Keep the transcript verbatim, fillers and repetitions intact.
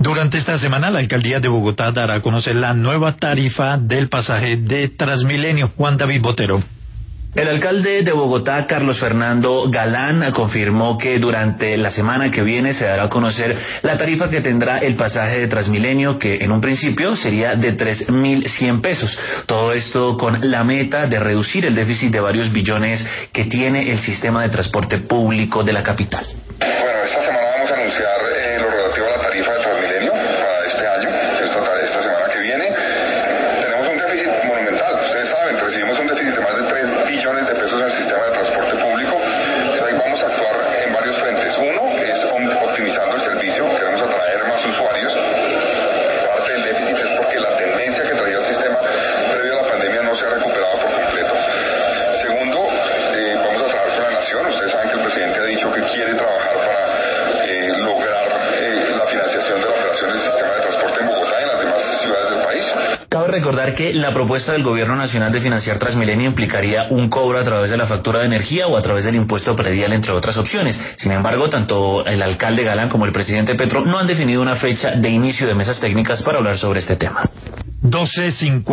Durante esta semana, la alcaldía de Bogotá dará a conocer la nueva tarifa del pasaje de Transmilenio. Juan David Botero. El alcalde de Bogotá, Carlos Fernando Galán, confirmó que durante la semana que viene se dará a conocer la tarifa que tendrá el pasaje de Transmilenio, que en un principio sería de tres mil cien pesos. Todo esto con la meta de reducir el déficit de varios billones que tiene el sistema de transporte público de la capital. Bueno, esta semana vamos a anunciar eh, lo relativo a la tarifa de Transmilenio para este año, esta, esta semana que viene. Tenemos un déficit monumental, ustedes saben, recibimos un déficit de más de tres billones de pesos en el sistema de transporte público. Entonces ahí vamos a actuar en varios frentes. Uno es optimizando el servicio, queremos atraer más usuarios. Parte del déficit es porque la tendencia que traía el sistema previo a la pandemia no se ha recuperado por completo. Segundo, eh, vamos a trabajar con la nación. Ustedes saben que el presidente ha dicho que quiere trabajar para eh, lograr eh, la financiación de la operación del sistema de transporte en Bogotá y en las demás ciudades del país. Cabe recordar que la propuesta del gobierno nacional de financiar Transmilenio implicaría un cobro a través de la factura de energía o a través del impuesto predial, entre otras opciones. Sin embargo, tanto el alcalde Galán como el presidente Petro no han definido una fecha de inicio de mesas técnicas para hablar sobre este tema. doce cincuenta